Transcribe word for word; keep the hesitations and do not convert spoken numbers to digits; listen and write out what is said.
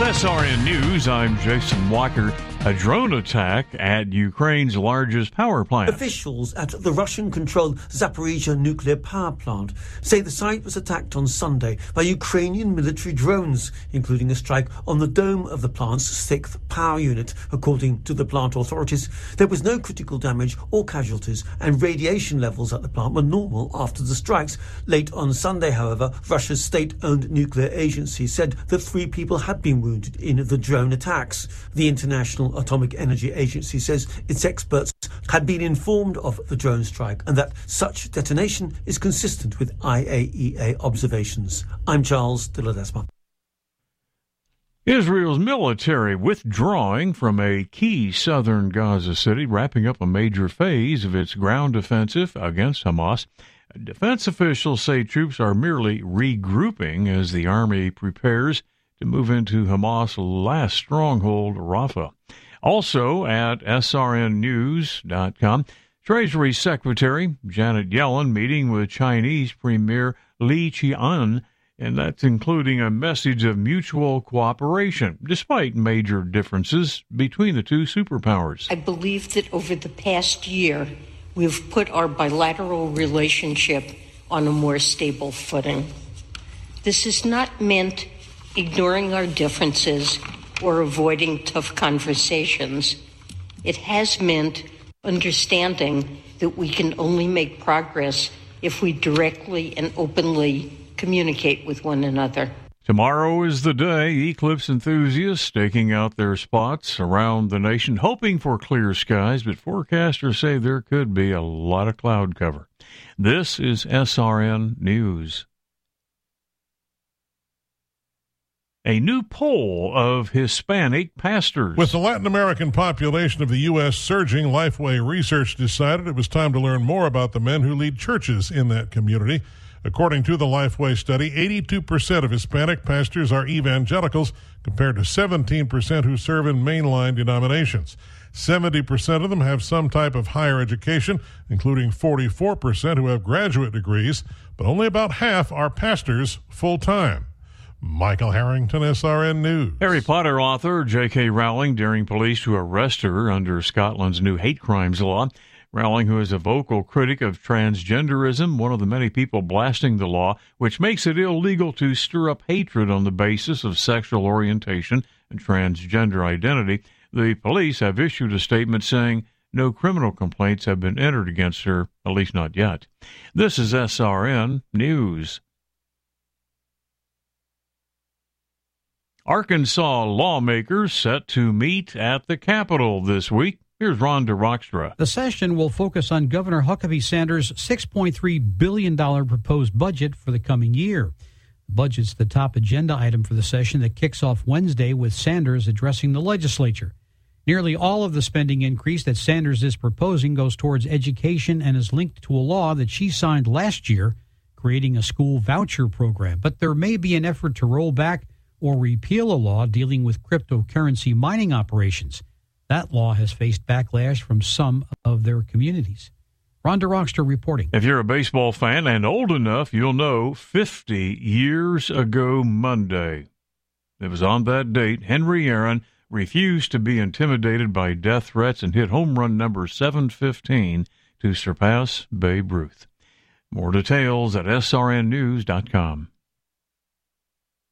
With S R N News, I'm Jason Walker. A drone attack at Ukraine's largest power plant. Officials at the Russian-controlled Zaporizhzhia nuclear power plant say the site was attacked on Sunday by Ukrainian military drones, including a strike on the dome of the plant's sixth power unit. According to the plant authorities, there was no critical damage or casualties, and radiation levels at the plant were normal after the strikes. Late on Sunday, however, Russia's state-owned nuclear agency said that three people had been wounded in the drone attacks. The International Atomic Energy Agency says its experts had been informed of the drone strike and that such detonation is consistent with I A E A observations. I'm Charles de Ledesma. Israel's military withdrawing from a key southern Gaza city, wrapping up a major phase of its ground offensive against Hamas. Defense officials say troops are merely regrouping as the army prepares to move into Hamas' last stronghold, Rafah. Also at S R N news dot com, Treasury Secretary Janet Yellen meeting with Chinese Premier Li Qiang, and that's including a message of mutual cooperation, despite major differences between the two superpowers. I believe that over the past year, we've put our bilateral relationship on a more stable footing. This is not meant ignoring our differences or avoiding tough conversations. It has meant understanding that we can only make progress if we directly and openly communicate with one another. Tomorrow is the day eclipse enthusiasts staking out their spots around the nation, hoping for clear skies, but forecasters say there could be a lot of cloud cover. This is S R N News. A new poll of Hispanic pastors. With the Latin American population of the U S surging, Lifeway Research decided it was time to learn more about the men who lead churches in that community. According to the Lifeway study, eighty-two percent of Hispanic pastors are evangelicals, compared to seventeen percent who serve in mainline denominations. seventy percent of them have some type of higher education, including forty-four percent who have graduate degrees, but only about half are pastors full-time. Michael Harrington, S R N News. Harry Potter author J K Rowling daring police to arrest her under Scotland's new hate crimes law. Rowling, who is a vocal critic of transgenderism, one of the many people blasting the law, which makes it illegal to stir up hatred on the basis of sexual orientation and transgender identity. The police have issued a statement saying no criminal complaints have been entered against her, at least not yet. This is S R N News. Arkansas lawmakers set to meet at the Capitol this week. Here's Rhonda Rockstra. The session will focus on Governor Huckabee Sanders' six point three billion dollars proposed budget for the coming year. The budget's the top agenda item for the session that kicks off Wednesday with Sanders addressing the legislature. Nearly all of the spending increase that Sanders is proposing goes towards education and is linked to a law that she signed last year, creating a school voucher program. But there may be an effort to roll back or repeal a law dealing with cryptocurrency mining operations. That law has faced backlash from some of their communities. Rhonda Rockster reporting. If you're a baseball fan and old enough, you'll know fifty years ago Monday. It was on that date Henry Aaron refused to be intimidated by death threats and hit home run number seven fifteen to surpass Babe Ruth. More details at S R N news dot com.